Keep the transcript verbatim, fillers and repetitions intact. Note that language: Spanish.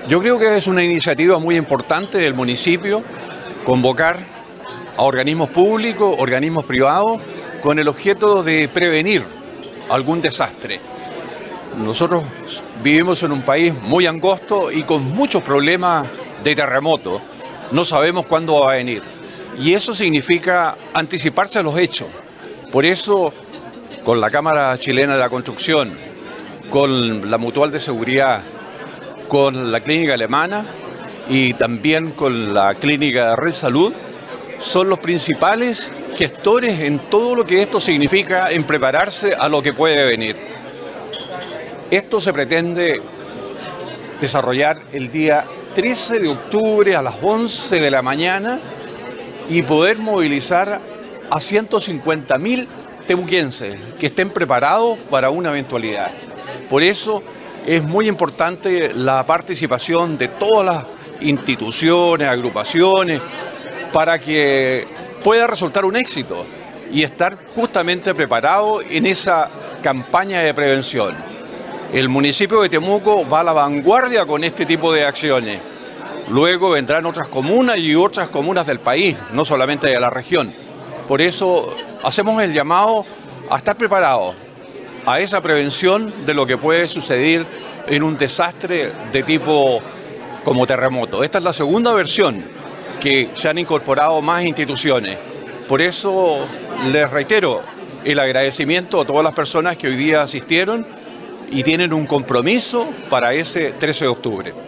Yo creo que es una iniciativa muy importante del municipio convocar a organismos públicos, organismos privados, con el objeto de prevenir algún desastre. Nosotros vivimos en un país muy angosto y con muchos problemas de terremoto. No sabemos cuándo va a venir. Y eso significa anticiparse a los hechos. Por eso, con la Cámara Chilena de la Construcción, con la Mutual de Seguridad, con la Clínica Alemana y también con la Clínica Red Salud, son los principales gestores en todo lo que esto significa en prepararse a lo que puede venir. Esto se pretende desarrollar el día trece de octubre a las once de la mañana y poder movilizar a ciento cincuenta mil temuquenses que estén preparados para una eventualidad. Por eso es muy importante la participación de todas las instituciones, agrupaciones, para que pueda resultar un éxito y estar justamente preparado en esa campaña de prevención. El municipio de Temuco va a la vanguardia con este tipo de acciones. Luego vendrán otras comunas y otras comunas del país, no solamente de la región. Por eso hacemos el llamado a estar preparados a esa prevención de lo que puede suceder en un desastre de tipo como terremoto. Esta es la segunda versión que se han incorporado más instituciones. Por eso les reitero el agradecimiento a todas las personas que hoy día asistieron y tienen un compromiso para ese trece de octubre.